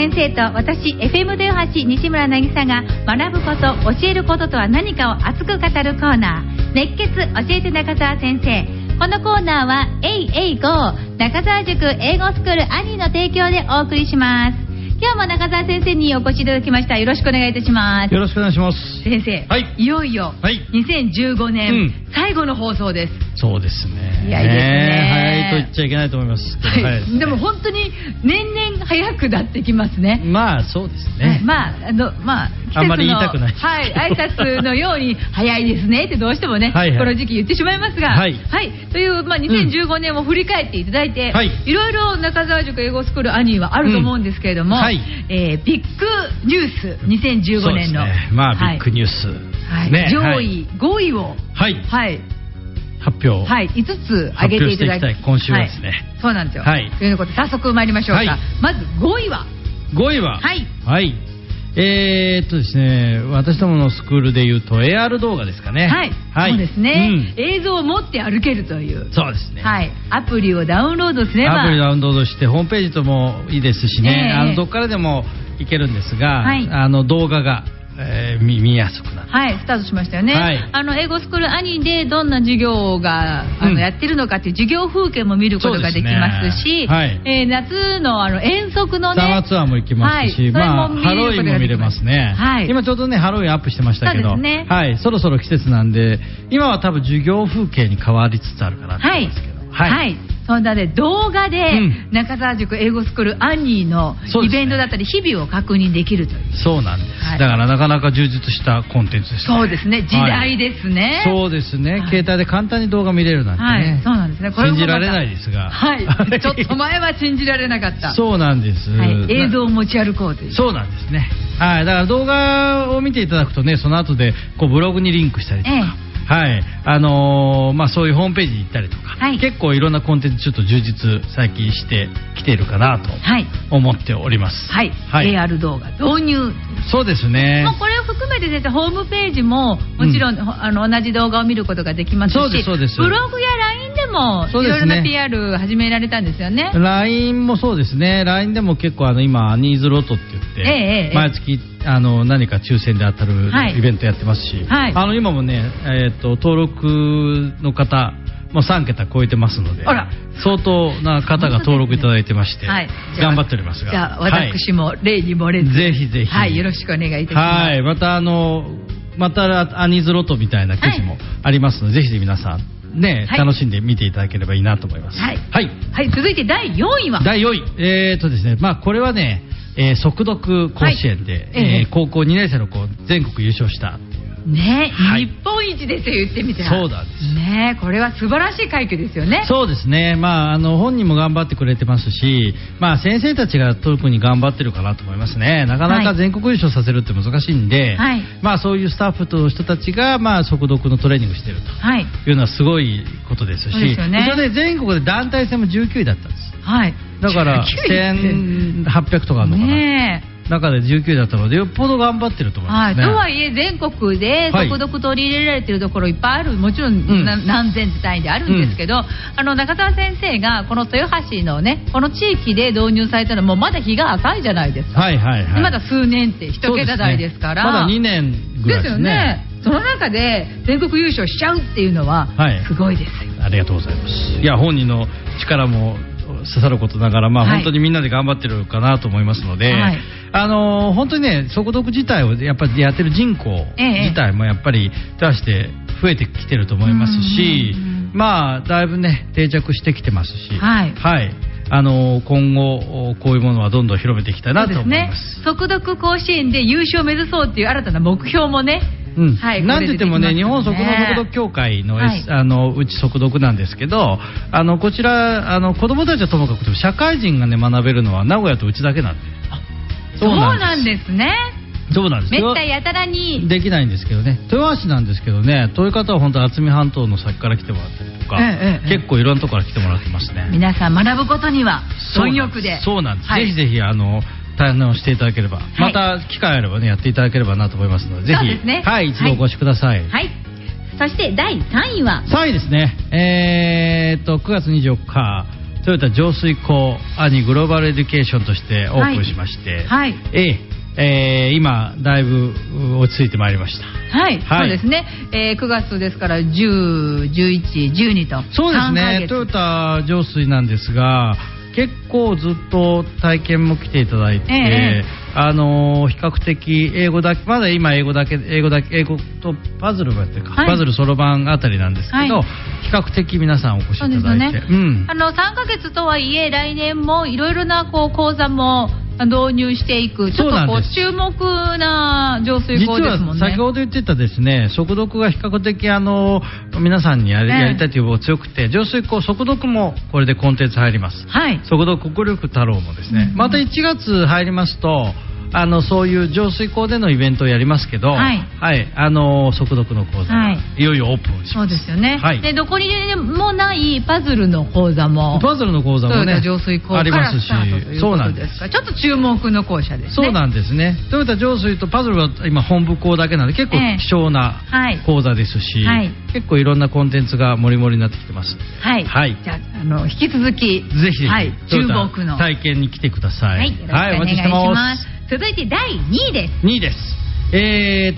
先生と私 FM 豊橋西村渚が学ぶこと、教えることとは何かを熱く語るコーナー、熱血教えて中澤先生。このコーナーは AAGO 中澤塾英語スクール兄の提供でお送りします。今日も中澤先生にお越しいただきました。よろしくお願いいたします。 よろしくお願いします。 先生、 はい、 いよいよ、2015年、最後の放送です。 そうですね。 いや、いいですね。 早いと言っちゃいけないと思います。 はい、でも本当に年々早くなってきますね。 まあそうですね。あんまり言いたくない。 はい、挨拶のように早いですねってどうしてもね、はいはい、この時期言ってしまいますが、はい、はい、という、2015年を振り返っていただいて、いろいろ中澤塾英語スクール兄はあると思うんですけれども、はい、ビッグニュース2015年の、 ね、まあビッグニュース、 はいね、上位5位を、 はいはい、発表、 はい、5つ挙げていただきたい。 今週はですね、 はい、そうなんですよ、 はい、 ということで早速参りましょうか、はい、まず5位ははい、はい、ですね、私どものスクールでいうと AR 動画ですかね。 はい、はい、そうですね、映像を持って歩けるという。 そうですね、 はい、アプリをダウンロードすれば、 アプリダウンロードしてホームページともいいですしね、どこからでもいけるんですが、はい、動画が見やすくなって、 はい、スタートしましたよね、はい、英語スクール兄でどんな授業がやってるのかっていう授業風景も見ることができますし、はい、夏の遠足のねサマーツアーも行きますし、はい、ハロウィンも見れますね、はい、今ちょうどねハロウィンアップしてましたけど、そうですね、はい、そろそろ季節なんで今は多分授業風景に変わりつつあるかなと思いますけど、 はい、はい、そんなで動画で中澤塾英語スクール兄のイベントだったり日々を確認できるという。 そうなんです、はい、だからなかなか充実したコンテンツですね。 そうですね、時代ですね、 はい、そうですね、はい、携帯で簡単に動画見れるなんてね、 はい、そうなんですね、これも信じられないですが、 はい、ちょっと前は信じられなかったそうなんです、 はい、映像を持ち歩こうという。 そうなんですね、はい、だから動画を見ていただくとね、その後でこうブログにリンクしたりとか、はい、そういうホームページに行ったりとか、はい、結構いろんなコンテンツちょっと充実最近してきているかなと思っております。 はい、はい、AR 動画導入。 そうですね。 もうこれを含めて先生ホームページももちろん、同じ動画を見ることができますし、 そうですそうです。 ブログや LINE でもいろいろな PR 始められたんですよね。 LINE もそうですね。LINE でも結構今ニーズロトって言って、毎月何か抽選で当たるイベントやってますし、はい、今もね、登録の方もう3桁超えてますので、相当な方が登録いただいてまして、はい、頑張っておりますが、 じゃあ私も例に漏れず、 はい、ぜひぜひ、 はい、よろしくお願いいたします。 はい、またアニーズロトみたいな記事もありますので、ぜひ皆さんね、はい、楽しんで見ていただければいいなと思います。はい、はいはい、続いて第4位は第4位、ですね、これはね、速読甲子園で、高校2年生の子全国優勝したね、はい、日本一ですよ、言ってみて。 そうなんですね、これは素晴らしい快挙ですよね。 そうですね、本人も頑張ってくれてますし、先生たちが特に頑張ってるかなと思いますね。なかなか全国優勝させるって難しいんで、はい、そういうスタッフと人たちが、速読のトレーニングしてるというのはすごいことですし、それで全国で団体戦も19位だったんです。はい、だから1800とかあるのかな、ね、中で19だったのでよっぽど頑張ってると思いますね。 はい、とはいえ全国で速読取り入れられてるところいっぱいある、もちろん、何千単位であるんですけど、中澤先生がこの豊橋のねこの地域で導入されたのもまだ日が浅いじゃないですか。はいはいはい、まだ数年って一桁台ですから、 まだ2年ぐらいですね。ですよね。 その中で全国優勝しちゃうっていうのはすごいですよ、 はい、ありがとうございます。いや本人の力も刺さることながら、本当にみんなで頑張ってるかなと思いますので、はい、本当にね速読自体をやっぱりやってる人口自体もやっぱり出して増えてきてると思いますし、だいぶね定着してきてますし、はい、はい、今後こういうものはどんどん広めていきたいなと思います。 そうですね、速読甲子園で優勝を目指そうっていう新たな目標もね、 はい、なんて言ってもね、日本速読協会の、うち速読なんですけど、こちら子どもたちはともかくて社会人がね学べるのは名古屋とうちだけなんで。 そうなんですね。 そうなんです。 めったやたらにできないんですけどね。豊橋なんですけどね、そういう方は本当渥美半島の先から来てもらったりとか、結構いろんなところから来てもらってますね。 皆さん学ぶことには貪欲で。 そうなんです。ぜひぜひ対応していただければ、また機会あればねやっていただければなと思いますので、ぜひ、ね、はい、一度お越しください。 はい。そして第3位は 3位ですね。9月24日トヨタ浄水工兄グローバルエデュケーションとしてオープンしまして、はい今だいぶ落ち着いてまいりました。 はい、そうですね、9月ですから10、11、12とそうですね。トヨタ浄水なんですが結構ずっと体験も来ていただいて、比較的英語だけ、まだ今英語とパズルもやってるか、パズルそろばんあたりなんですけど、比較的皆さんお越しいただいて、 3ヶ月とはいえ来年もいろいろな講座も導入していく、ちょっと注目な浄水工ですもんね。 実は先ほど言ってたですね、速読が比較的皆さんにやりたいという方が強くて、浄水工速読もこれでコンテンツ入ります。速読国力太郎もですね、また1月入りますとそういう浄水工でのイベントをやりますけど、速読の講座がいよいよオープンします。 そうですよね。でどこにもないパズルの講座もね浄水工からスタートということですから、ちょっと注目の校舎ですね。 そうなんですね。トヨタ浄水とパズルは今本部校だけなので結構貴重な講座ですし、結構いろんなコンテンツがもりもりになってきてます。 じゃあ引き続きぜひ注目の体験に来てください。 よろしくお願いします。続いて第2位です。 2位です。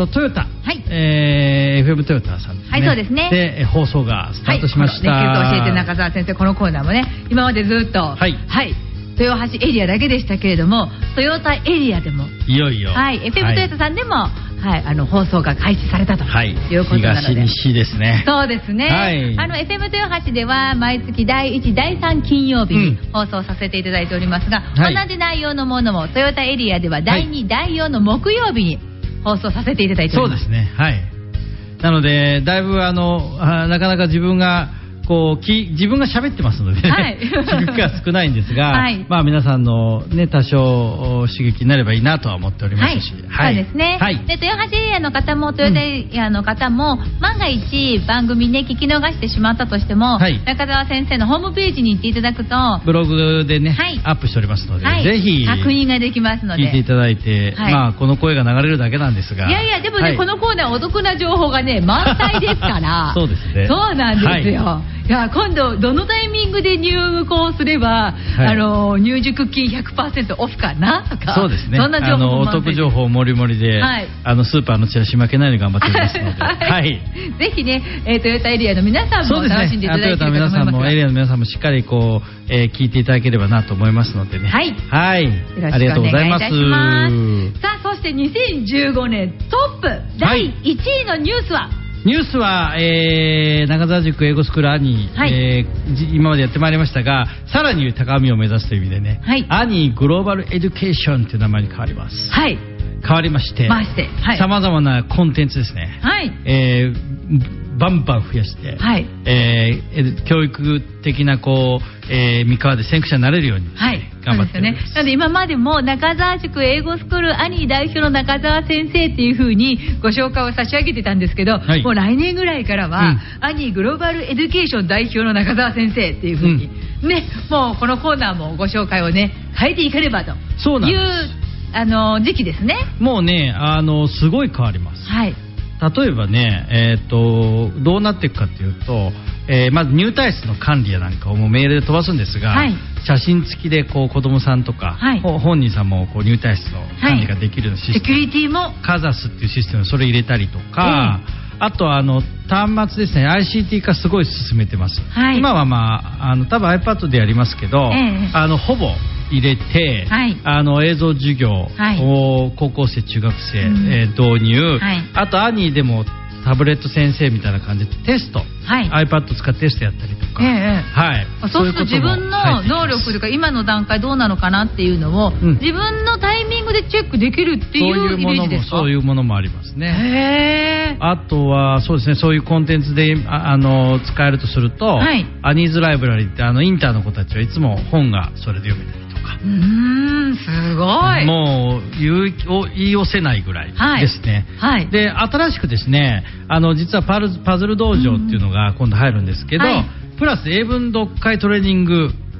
トヨタ、FM トヨタさんですね。 そうですね。 で放送がスタートしました。 熱血教えて中澤先生、このコーナーもね、今までずっと豊橋エリアだけでしたけれども、トヨタエリアでもいよいよ FM トヨタさんでも放送が開始されたということなので、 東西ですね。 そうですね。FM 豊橋では毎月第1、第3金曜日に放送させていただいておりますが、同じ内容のものもトヨタエリアでは第2、第4の木曜日に放送させていただいております。 そうですね。なのでだいぶなかなか自分が喋ってますので、刺激が少ないんですが、皆さんのね多少刺激になればいいなとは思っておりますし、 そうですね。で豊橋エリアの方もトヨタエリアの方も、万が一番組ね聞き逃してしまったとしても、中澤先生のホームページに行っていただくとブログでね、アップしておりますので、ぜひ確認ができますので聞いていただいて、この声が流れるだけなんですが、 でもね、このコーナーお得な情報がね満載ですからそうですね。 そうなんですよ。今度どのタイミングで入校すれば、入塾金 100% オフかなとか、 そうですね。 そんな情報もお得情報もりもりで、スーパーのチラシ負けないように頑張っておりますので、 ぜひね、トヨタエリアの皆さんも楽しんでいただければと思いますが、 トヨタの皆さんもエリアの皆さんもしっかり聞いていただければなと思いますのでね。ありがとうございます。 さあ、そして2015年トップ第1位のニュースは中澤塾英語スクール兄、今までやってまいりましたが、さらに高みを目指すという意味でね、兄グローバルエデュケーションという名前に変わります。変わりましてさまざまなコンテンツですね、バンバン増やして、教育的な三河で先駆者になれるように頑張っております。 なので今までも中澤塾英語スクール兄代表の中澤先生っていう風にご紹介を差し上げてたんですけど、もう来年ぐらいからは、兄グローバルエデュケーション代表の中澤先生っていう風に、もうこのコーナーもご紹介をね変えていければという時期ですね。 もうねすごい変わります。例えばね、どうなっていくかというと、まず入退室の管理やなんかをもうメールで飛ばすんですが、写真付きで子供さんとか、本人さんも入退室の管理ができるシステム、 セキュリティもカザスっていうシステム、それ入れたりとか、あと端末ですね、 ICT 化すごい進めてます。今は多分 iPad でやりますけど、ほぼ入れて、映像授業を高校生中学生、導入、あと兄でもタブレット先生みたいな感じでテスト、iPad 使ってテストやったりとか、 そうすると自分の能力というか今の段階どうなのかなっていうのを、自分のタイミングでチェックできるっていうイメージですか？ そういうものもありますね。あとはそうですね、そういうコンテンツで使えるとすると、アニーズライブラリってインターの子たちはいつも本がそれで読めたりとか、 すごい、 もう言い寄せないぐらいですね。で新しくですね、実はパズル道場っていうのが今度入るんですけど、プラス英文読解トレーニング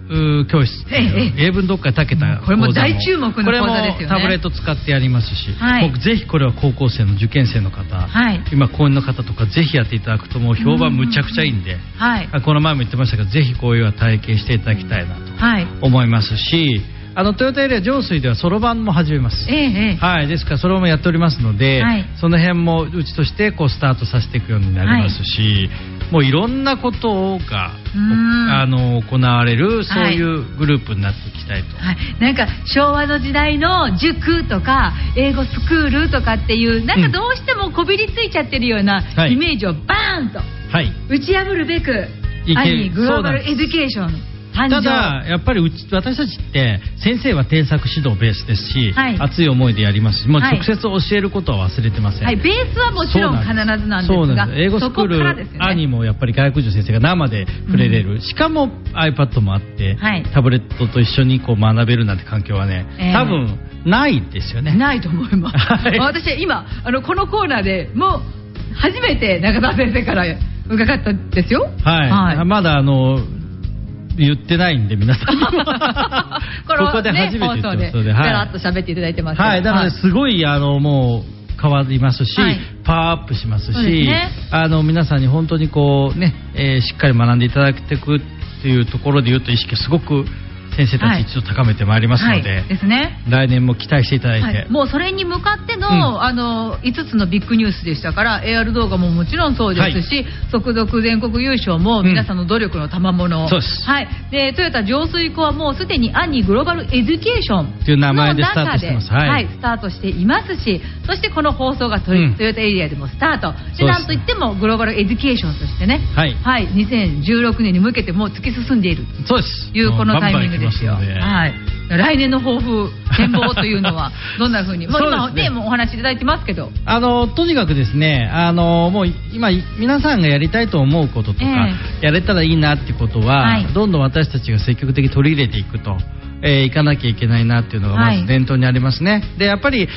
教室っていう英文読解たけた講座も、 これも大注目の講座ですよね。 これもタブレット使ってやりますし、僕ぜひこれは高校生の受験生の方、今公園の方とかぜひやっていただくともう評判むちゃくちゃいいんで、この前も言ってましたがぜひこういうのは体験していただきたいなと思いますし、トヨタエリア上水ではそろばんも始めます、ですからそれもやっておりますので、その辺もうちとしてこうスタートさせていくようになりますし、もういろんなことが行われるそういうグループになっていきたいと、 なんか昭和の時代の塾とか英語スクールとかっていうなんかどうしてもこびりついちゃってるようなイメージをバーンと打ち破るべく、グローバルエデュケーションただやっぱり私たちって先生は添削指導ベースですし、熱い思いでやりますし、もう直接教えることは忘れてません、ベースはもちろん必ずなんですが、英語スクール、兄もやっぱり外国人先生が生で触れれる、しかも iPad もあって、タブレットと一緒にこう学べるなんて環境はね、多分ないですよね。 ないと思います、私は今このコーナーでもう初めて中澤先生から伺ったんですよ。まだ言ってないんで皆さんにもここで初めて言ってますので、 だらっと喋っていただいてます。 なのですごいもう変わりますし、パワーアップしますし、皆さんに本当にこうね、しっかり学んでいただいていくっていうところでいうと意識すごく先生たち一度高めてまいりますので、来年も期待していただいて、 もうそれに向かっての、5つのビッグニュースでしたから、 AR 動画ももちろんそうですし、速読全国優勝も皆さんの努力の賜物、でトヨタ上水庫はもうすでにアニグローバルエデュケーションという名前でスタートしてます、 スタートしていますし、そしてこの放送がトヨタエリアでもスタートで、なんといってもグローバルエデュケーションとしてね、2016年に向けてもう突き進んでいるというこのタイミングです。来年の抱負展望というのはどんな風にもう今ねもうお話しいただいてますけど、 とにかくですね、もう今皆さんがやりたいと思うこととか、やれたらいいなってことは、どんどん私たちが積極的に取り入れていくといかなきゃいけないなっていうのがまず念頭にありますね。でやっぱり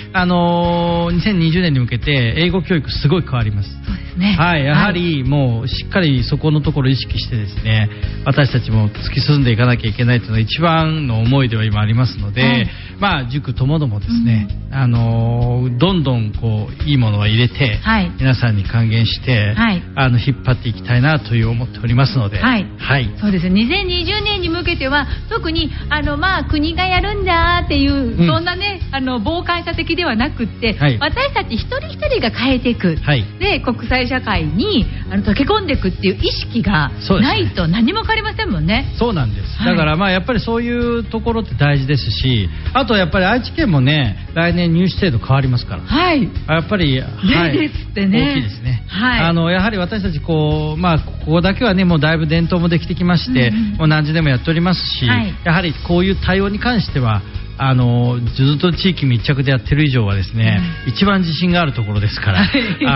2020年に向けて英語教育すごい変わります。 そうですね。 やはりもうしっかりそこのところを意識してですね、私たちも突き進んでいかなきゃいけないというのが一番の思いでは今ありますので、塾ともどもですね、どんどんこういいものを入れて、皆さんに還元して、引っ張っていきたいなという思っておりますので、 そうですね。2020年に向けては特に国がやるんだっていう、そんなね傍観者的ではなくって、私たち一人一人が変えていく、で国際社会に溶け込んでいくっていう意識がないと何も変わりませんもんね。 そうなんです。だからやっぱりそういうところって大事ですし、あとやっぱり愛知県もね来年入試制度変わりますから、やっぱり大きいですね。 やはり私たちここだけはねもうだいぶ伝統もできてきまして、もう何時でもやっておりますし、やはりこういう対応に関してはずっと地域密着でやってる以上はですね、一番自信があるところですから、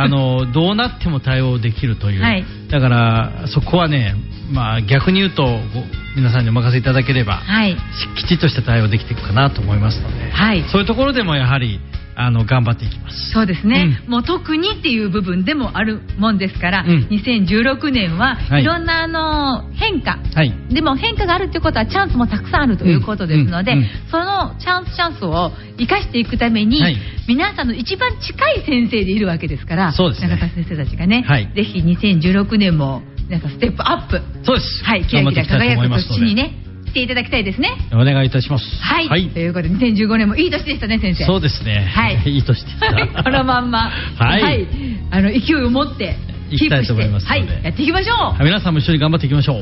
どうなっても対応できるという、だからそこはね、逆に言うと皆さんにお任せいただければ、きちっとした対応できていくかなと思いますので、そういうところでもやはり頑張っていきます。 そうですね、もう特にっていう部分でもあるもんですから、2016年はいろんな変化、でも変化があるということはチャンスもたくさんあるということですので、そのチャンスを生かしていくために、皆さんの一番近い先生でいるわけですから、中田先生たちがね、ぜひ2016年もなんかステップアップ、キラキラ輝く年にねしていただきたいですね。 お願いいたします。 ということで2015年もいい年でしたね、先生。 そうですね。いい年でした。 このまんま勢いを持っていきたいと思いますので、 やっていきましょう。 皆さんも一緒に頑張っていきましょう。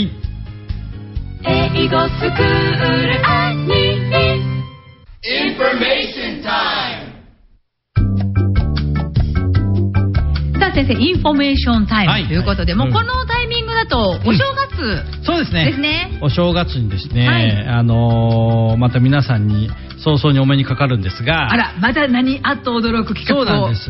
英語スクールアニメインフォメーションタイム。 先生、インフォメーションタイムということで、もうこのタイミングだとお正月そうですね。お正月にですね、また皆さんに早々にお目にかかるんですが、 また何あっと驚く企画を。 そうなんです。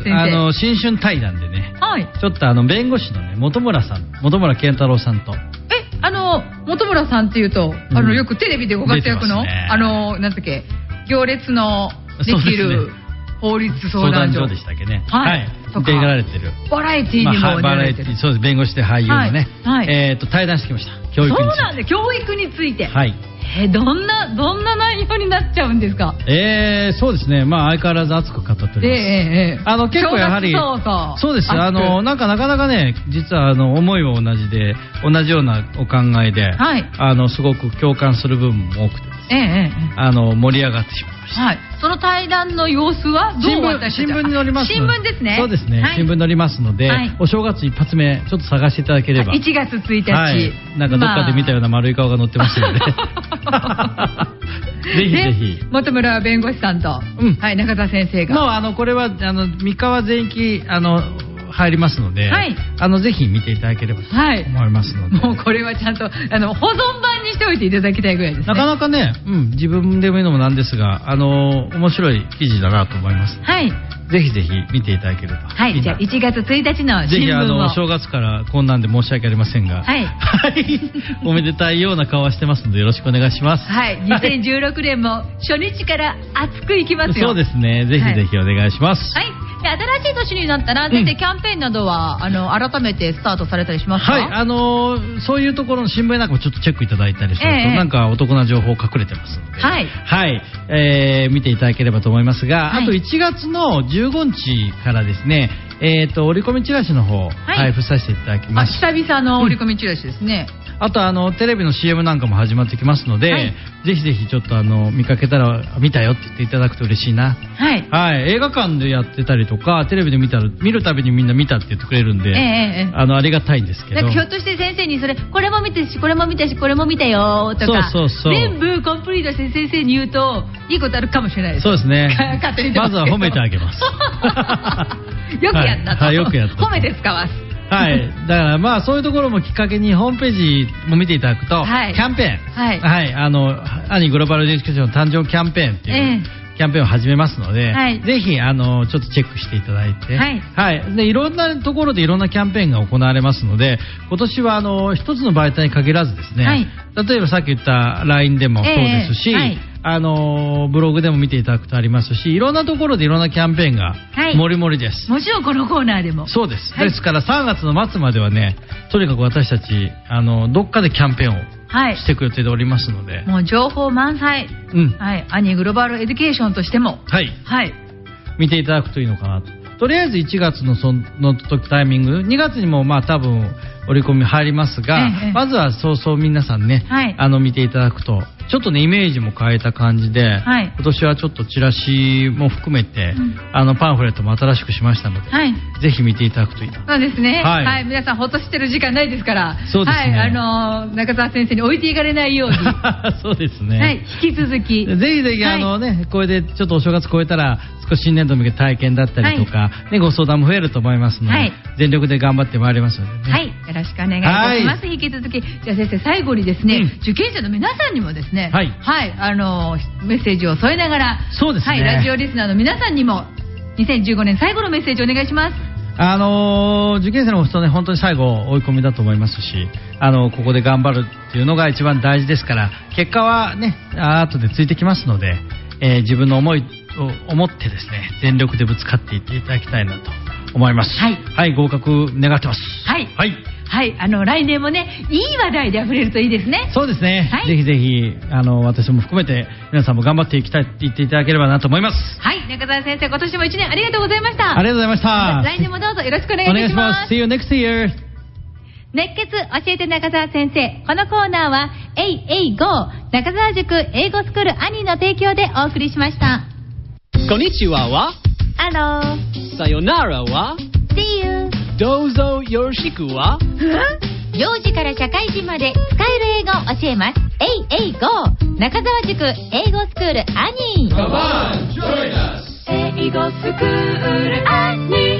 新春対談でね、ちょっと弁護士のね本村健太郎さんと、 本村さんっていうとよくテレビでご活躍のなんだっけ、行列のできる法律相談所でしたっけね。 とか出られてるバラエティーにも出られてる、 そうです、弁護士で俳優のね、対談してきました。教育について。 そうなんで、教育について。 はい。 どんな内容になっちゃうんですか。 そうですね、まあ相変わらず熱く語っております。結構やはりそうです。なんかなかなかね、実は思いは同じで、同じようなお考えで、すごく共感する部分も多くてですね、盛り上がってしまいました。 はい。その対談の様子はどう私たちは新聞に載ります。 新聞ですね。 そうですね。新聞に載りますので、お正月一発目ちょっと探していただければ。 1月1日。 なんかどっかで見たような丸い顔が載ってますので。ぜひぜひ。 本村弁護士さんと、中田先生が。 もうこれは三河全域入りますので、ぜひ見ていただければと思いますので、 もうこれはちゃんと保存版にしておいていただきたいぐらいですね。 なかなかね、自分でも言うのもなんですが、面白い記事だなと思います。はい。ぜひぜひ見ていただければ。 はい。じゃあ1月1日の新聞を。ぜひお正月からこんなんで申し訳ありませんが、はい。おめでたいような顔はしてますのでよろしくお願いします。 はい。2016年も初日から熱くいきますよ。 そうですね。ぜひぜひお願いします。 はい。新しい年になったら先生キャンペーンなどは改めてスタートされたりしますか。 はい。そういうところの新聞なんかもちょっとチェックいただいたりすると、なんかお得な情報隠れてますので、はい。はい。見ていただければと思いますが、あと1月の15日からですね、折り込みチラシの方配布させていただきます。 久々の折り込みチラシですね。 あとテレビの CM なんかも始まってきますので、ぜひぜひちょっと見かけたら見たよって言っていただくと嬉しいな。はい。はい。映画館でやってたりとかテレビで見るたびにみんな見たって言ってくれるんで、ありがたいんですけど。 ひょっとして先生にこれも見てしこれも見たしこれも見たよとか、そう全部コンプリートして先生に言うといいことあるかもしれないです。 そうですね。勝手にまずは褒めてあげます。 よくやったと。 よくやった。 褒めて使わす。 はい。だからまあそういうところもきっかけにホームページも見ていただくと、キャンペーン、はい。兄グローバルエデュケーション誕生キャンペーンっていう、キャンペーンを始めますので、ぜひちょっとチェックしていただいて、はい。でいろんなところでいろんなキャンペーンが行われますので、今年は一つの媒体に限らずですね、例えばさっき言った LINE でもそうですし、ブログでも見ていただくとありますし、いろんなところでいろんなキャンペーンがもりもりです。 もちろんこのコーナーでも。 そうです。ですから3月の末まではね、とにかく私たちどっかでキャンペーンをしていく予定でおりますので、 もう情報満載。はい。兄グローバルエデュケーションとしても、はい。 見ていただくといいのかなと。とりあえず1月のその時タイミング、2月にもまあ多分折り込み入りますが、まずは早々皆さんね、見ていただくとちょっとねイメージも変えた感じで、今年はちょっとチラシも含めて、パンフレットも新しくしましたので、ぜひ見ていただくといいな。 そうですね。はい。皆さんほっとしてる時間ないですから、そうですね。中澤先生に置いていかれないように、 そうですね。 はい。引き続きぜひぜひこれでちょっとお正月超えたら少し新年度向け体験だったりとか、ご相談も増えると思いますので、全力で頑張ってまいりますのでね。はい。 よろしくお願いいたします。引き続き、じゃあ先生最後にですね、受験者の皆さんにもですね、はい、メッセージを添えながら、そうですね。はい、ラジオリスナーの皆さんにも2015年最後のメッセージお願いします。 受験生の人ね、本当に最後追い込みだと思いますし、ここで頑張るっていうのが一番大事ですから、結果はね、後でついてきますので、自分の思いを思ってですね、全力でぶつかっていっていただきたいなと思います。はい、はい、合格願ってます。はい、はい、 はい、来年もね、いい話題で溢れるといいですね。 そうですね。はい、ぜひぜひ私も含めて皆さんも頑張っていっていただければなと思います。 はい、中澤先生、今年も1年ありがとうございました。 ありがとうございました。 来年もどうぞよろしくお願いいたします。 See you next year。 熱血教えて中澤先生。このコーナーは AAGO 中澤塾英語スクール兄の提供でお送りしました。 こんにちははハロー。 さよならは See you。 どうぞよろしくは幼児から社会人まで使える英語を教えます。AAGO 中澤塾英語スクール兄。 Come on, join us. 英語スクール兄。